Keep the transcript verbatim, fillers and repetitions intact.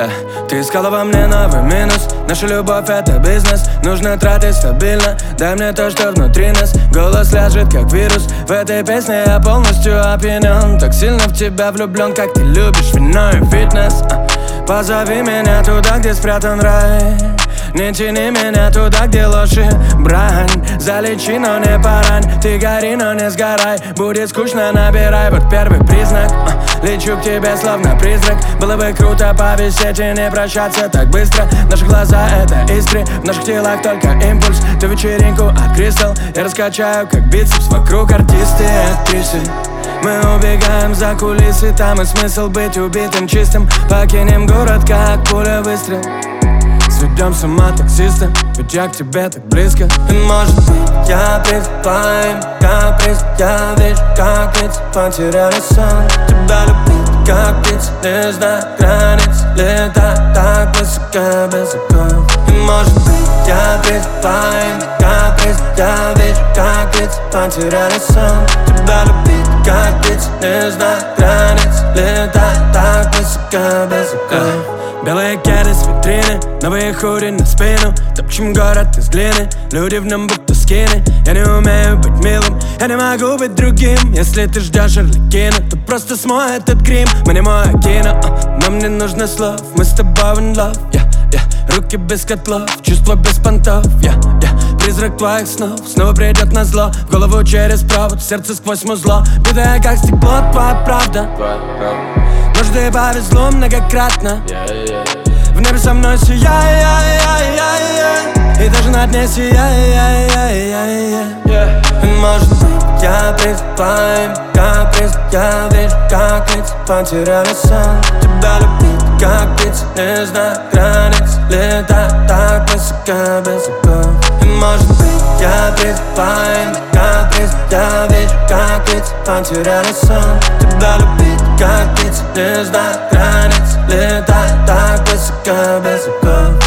yeah. Ты искала во мне новый минус. Наша любовь это бизнес. Нужно тратить стабильно. Дай мне то, что внутри нас. Голос ляжет как вирус. В этой песне я полностью опьянен. Так сильно в тебя влюблен, как ты любишь вино и фитнес. Позови меня туда, где спрятан рай. Не тяни меня туда, где ложь и брань. Залечи, но не порань. Ты гори, но не сгорай. Будет скучно, набирай, вот первый признак. Лечу к тебе, словно призрак. Было бы круто повисеть и не прощаться так быстро. Наши глаза — это искры, в наших телах только импульс. Ты вечеринку от Кристал. Я раскачаю, как бицепс, вокруг артисты и актрисы. Мы убегаем за кулисы, там и смысл быть убитым чистым. Покинем город, как пуля выстрел. Сведем с ума таксиста, ведь я к тебе так близко. И может быть я приступаем, каприз. Я вижу, как лица потеряли сон. Тебя любить, как птиц, не знаю границ. Летать так высоко, без оков. И может быть я приступаем, каприз. Я вижу, как лица потеряли сон. Тебя любить, как птиц, не знаю границ. Летать так высоко, без оков. Белые кеды с витрины, новые худи на спину. Топчем город из глины, люди в нем будто скины. Я не умею быть милым, я не могу быть другим. Если ты ждешь Арлекина, то просто смой этот грим. Мы не мое кино, uh, нам не нужно слов. Мы с тобой in love, yeah, yeah. Руки без котлов, чувства без понтов, yeah, yeah. Призрак твоих снов снова придет на зло. В голову через провод, сердце сквозь музло. Битая как стекло, твоя правда. Может, и повезло многократно. В небе со мной сияй, и даже на дне сияй. Может быть я приступаем, каприз. Я вижу, как лица потеряли сон. Тебя любить, как птиц, не знаю границ. Летать так высоко, без оков. И может быть я приступаем, каприз. Я вижу, как лица потеряли сон. Тебя любить, как птиц, не знаю границ. Летать так высоко, без оков.